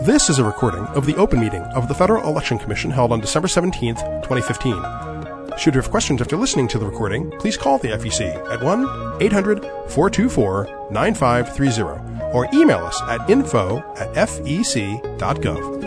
This is a recording of the open meeting of the Federal Election Commission held on December 17th, 2015. Should you have questions after listening to the recording, please call the FEC at 1-800-424-9530 or email us at info@fec.gov.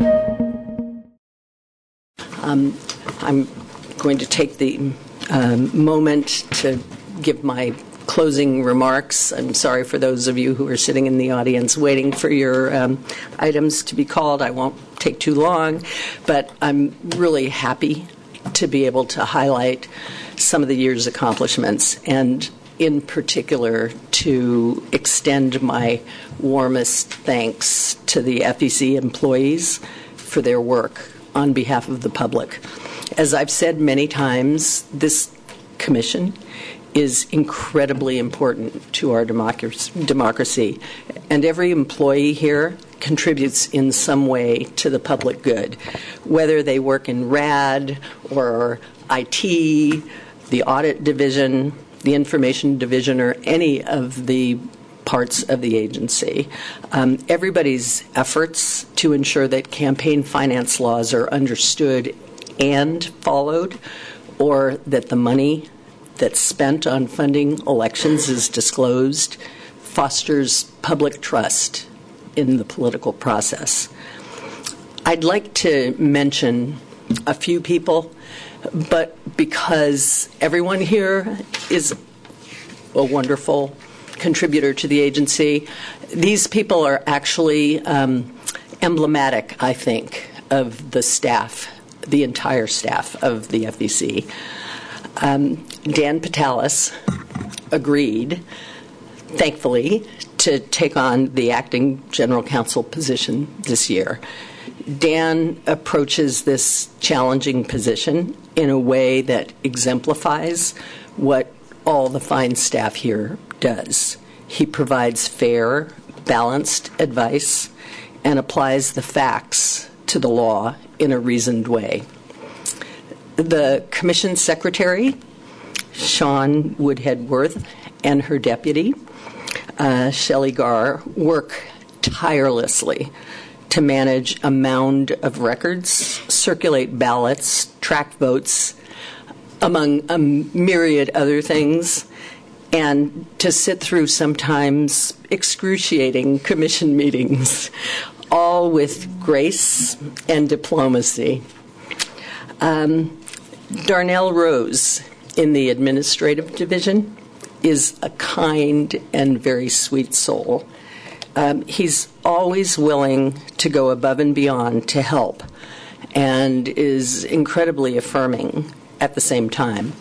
I'm going to take the moment to give my closing remarks. I'm sorry for those of you who are sitting in the audience waiting for your items to be called. I won't take too long, but I'm really happy to be able to highlight some of the year's accomplishments, and in particular to extend my warmest thanks to the FEC employees for their work on behalf of the public. As I've said many times, this commission is incredibly important to our democracy, and every employee here contributes in some way to the public good, whether they work in RAD or IT, the audit division, the information division, or any of the parts of the agency. Everybody's efforts to ensure that campaign finance laws are understood and followed, or that the money that's spent on funding elections is disclosed, fosters public trust in the political process. I'd like to mention a few people, but because everyone here is a wonderful contributor to the agency, these people are actually emblematic, I think, of the staff, the entire staff of the FEC. Dan Patalis agreed, thankfully, to take on the acting general counsel position this year. Dan approaches this challenging position in a way that exemplifies what all the fine staff here does. He provides fair, balanced advice and applies the facts to the law in a reasoned way. The Commission Secretary, Sean Woodhead-Worth, and her deputy, Shelley Garr, work tirelessly to manage a mound of records, circulate ballots, track votes, among a myriad other things, and to sit through sometimes excruciating commission meetings, all with grace and diplomacy. Darnell Rose in the administrative division is a kind and very sweet soul. He's always willing to go above and beyond to help and is incredibly affirming at the same time.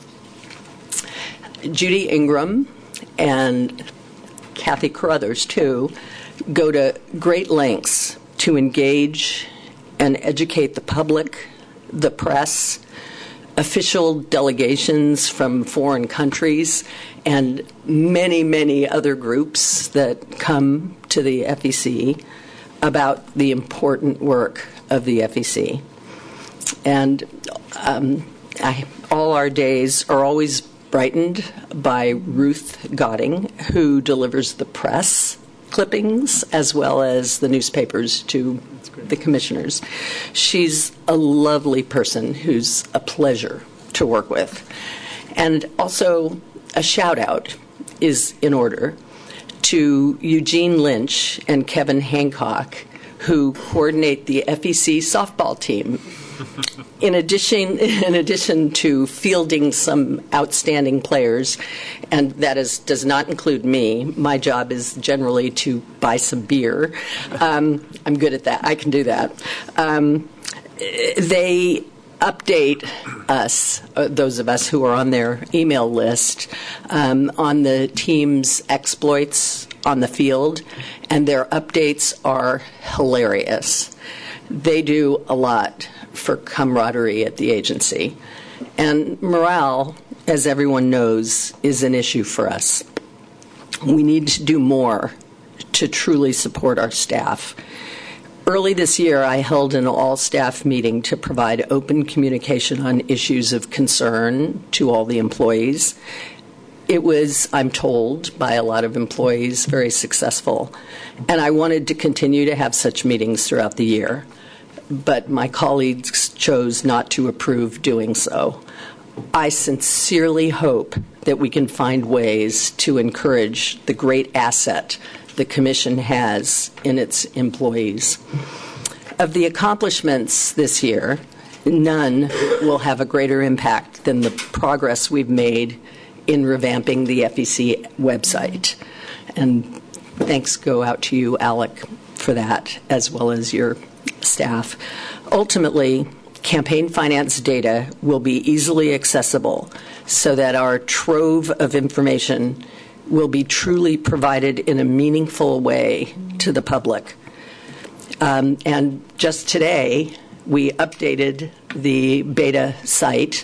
Judy Ingram and Kathy Carruthers, too, go to great lengths to engage and educate the public, the press, official delegations from foreign countries, and many, many other groups that come to the FEC about the important work of the FEC. And all our days are always brightened by Ruth Godding, who delivers the press clippings as well as the newspapers to the commissioners. She's a lovely person who's a pleasure to work with. And also a shout out is in order to Eugene Lynch and Kevin Hancock, who coordinate the FEC softball team. In addition to fielding some outstanding players, and that does not include me. My job is generally to buy some beer. I'm good at that. I can do that. They update us, those of us who are on their email list, on the team's exploits on the field, and their updates are hilarious. They do a lot for camaraderie at the agency. And morale, as everyone knows, is an issue for us. We need to do more to truly support our staff. Early this year, I held an all-staff meeting to provide open communication on issues of concern to all the employees. It was, I'm told, by a lot of employees, very successful. And I wanted to continue to have such meetings throughout the year. But my colleagues chose not to approve doing so. I sincerely hope that we can find ways to encourage the great asset the Commission has in its employees. Of the accomplishments this year, none will have a greater impact than the progress we've made in revamping the FEC website. And thanks go out to you, Alec, for that, as well as your staff. Ultimately, campaign finance data will be easily accessible so that our trove of information will be truly provided in a meaningful way to the public. And just today, we updated the beta site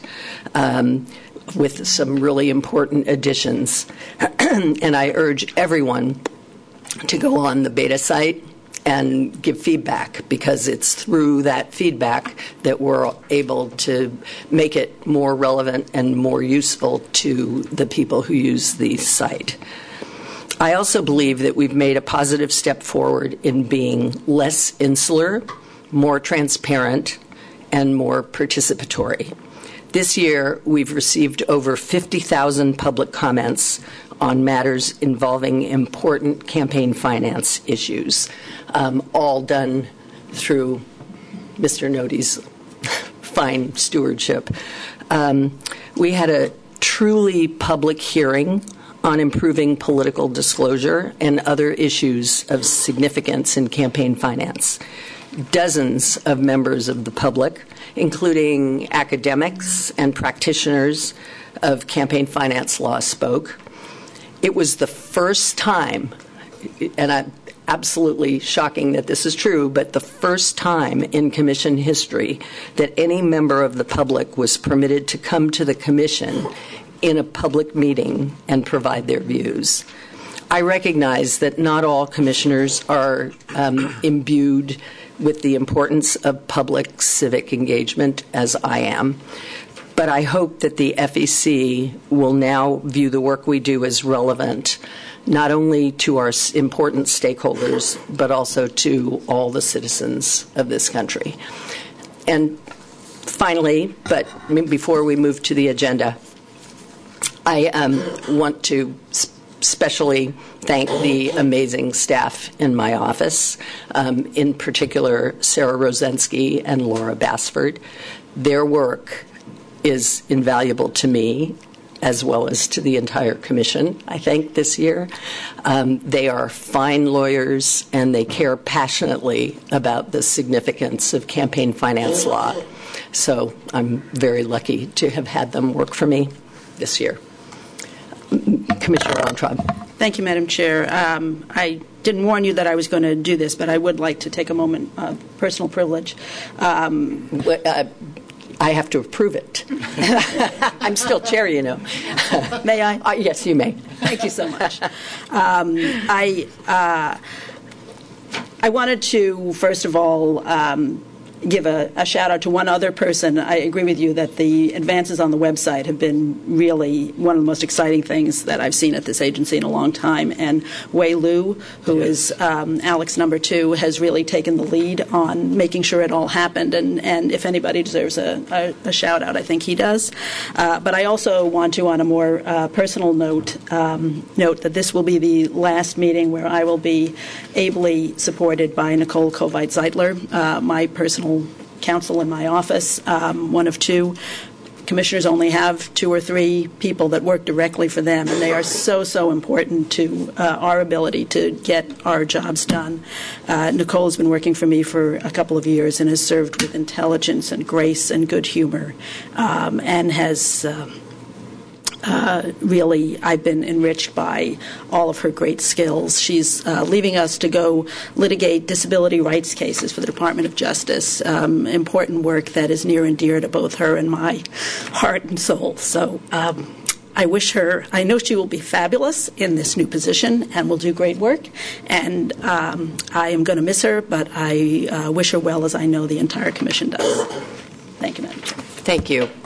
with some really important additions. And I urge everyone to go on the beta site and give feedback, because it's through that feedback that we're able to make it more relevant and more useful to the people who use the site. I also believe that we've made a positive step forward in being less insular, more transparent, and more participatory. This year, we've received over 50,000 public comments on matters involving important campaign finance issues, all done through Mr. Nody's fine stewardship. We had a truly public hearing on improving political disclosure and other issues of significance in campaign finance. Dozens of members of the public, including academics and practitioners of campaign finance law, spoke. It was the first time, and I'm absolutely shocking that this is true, but the first time in Commission history that any member of the public was permitted to come to the Commission in a public meeting and provide their views. I recognize that not all commissioners are imbued with the importance of public civic engagement as I am. But I hope that the FEC will now view the work we do as relevant, not only to our important stakeholders, but also to all the citizens of this country. And finally, but before we move to the agenda, I want to especially thank the amazing staff in my office, in particular Sarah Rosensky and Laura Basford. Their work is invaluable to me as well as to the entire Commission, I think, this year. They are fine lawyers, and they care passionately about the significance of campaign finance law. So I'm very lucky to have had them work for me this year. Commissioner Weintraub. Thank you, Madam Chair. I didn't warn you that I was going to do this, but I would like to take a moment of personal privilege. I have to approve it. I'm still chair, you know. May I? Yes, you may. Thank you so much. I wanted to, first of all, give a shout-out to one other person. I agree with you that the advances on the website have been really one of the most exciting things that I've seen at this agency in a long time. And Wei Lu, who is Alex number 2, has really taken the lead on making sure it all happened. And if anybody deserves a shout-out, I think he does. But I also want to, on a more personal note, note that this will be the last meeting where I will be ably supported by Nicole Kovite-Zeitler, my personal counsel in my office, one of 2. Commissioners only have 2 or 3 people that work directly for them, and they are so important to our ability to get our jobs done. Nicole has been working for me for a couple of years and has served with intelligence and grace and good humor, and has really, I've been enriched by all of her great skills. She's leaving us to go litigate disability rights cases for the Department of Justice, important work that is near and dear to both her and my heart and soul. So I wish her, I know she will be fabulous in this new position and will do great work, and I am going to miss her, but I wish her well, as I know the entire Commission does. Thank you, Madam Chair. Thank you.